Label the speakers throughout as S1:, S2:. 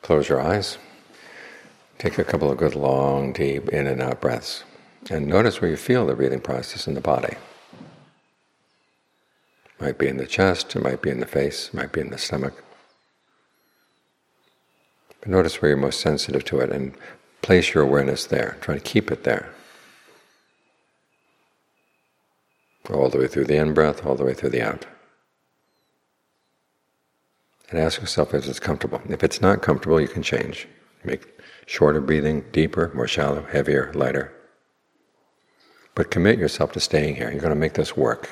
S1: Close your eyes. Take a couple of good long, deep in and out breaths. And notice where you feel the breathing process in the body. It might be in the chest, it might be in the face, it might be in the stomach. But notice where you're most sensitive to it and place your awareness there. Try to keep it there. All the way through the in-breath, all the way through the out. And ask yourself if it's comfortable. If it's not comfortable, you can change. Make shorter breathing, deeper, more shallow, heavier, lighter. But commit yourself to staying here. You're going to make this work.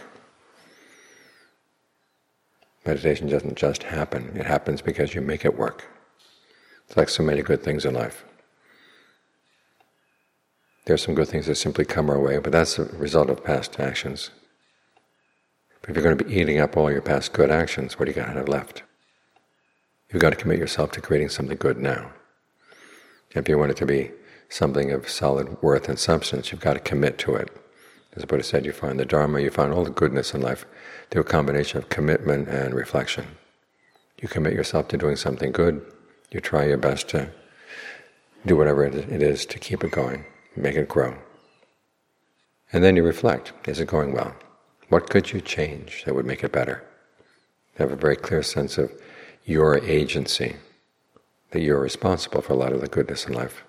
S1: Meditation doesn't just happen. It happens because you make it work. It's like so many good things in life. There are some good things that simply come our way, but that's a result of past actions. But if you're going to be eating up all your past good actions, what do you got to have left? You've got to commit yourself to creating something good now. If you want it to be something of solid worth and substance, you've got to commit to it. As the Buddha said, you find the Dharma, you find all the goodness in life through a combination of commitment and reflection. You commit yourself to doing something good, you try your best to do whatever it is to keep it going, make it grow. And then you reflect, is it going well? What could you change that would make it better? Have a very clear sense of your agency, that you're responsible for a lot of the goodness in life.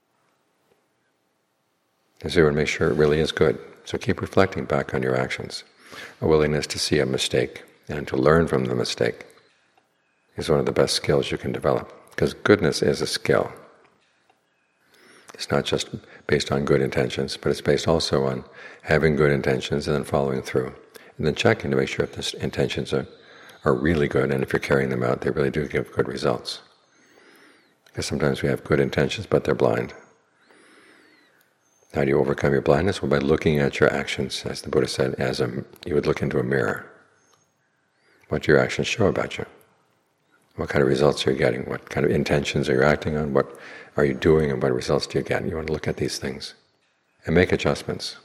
S1: And so you want to make sure it really is good. So keep reflecting back on your actions. A willingness to see a mistake and to learn from the mistake is one of the best skills you can develop, because goodness is a skill. It's not just based on good intentions, but it's based also on having good intentions and then following through. And then checking to make sure if the intentions are really good, and if you're carrying them out, they really do give good results. Because sometimes we have good intentions, but they're blind. How do you overcome your blindness? Well, by looking at your actions, as the Buddha said, you would look into a mirror. What do your actions show about you? What kind of results are you getting? What kind of intentions are you acting on? What are you doing, and what results do you get? You want to look at these things and make adjustments.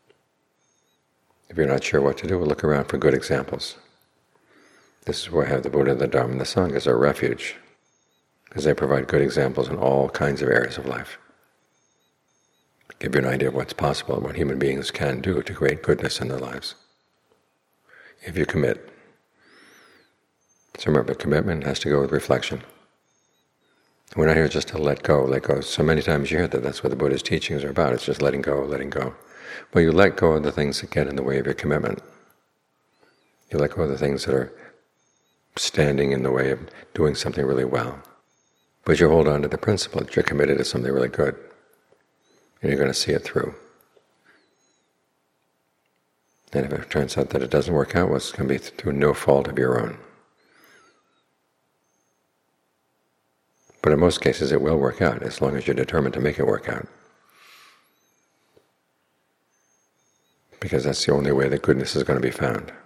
S1: If you're not sure what to do, we'll look around for good examples. This is where I have the Buddha, the Dharma, and the Sangha as our refuge, because they provide good examples in all kinds of areas of life. Give you an idea of what's possible and what human beings can do to create goodness in their lives, if you commit. So remember, commitment has to go with reflection. We're not here just to let go, let go. So many times you hear that that's what the Buddha's teachings are about. It's just letting go, letting go. Well, you let go of the things that get in the way of your commitment. You let go of the things that are standing in the way of doing something really well. But you hold on to the principle that you're committed to something really good, and you're going to see it through. And if it turns out that it doesn't work out, well, it's going to be through no fault of your own. But in most cases it will work out, as long as you're determined to make it work out. Because that's the only way that goodness is going to be found.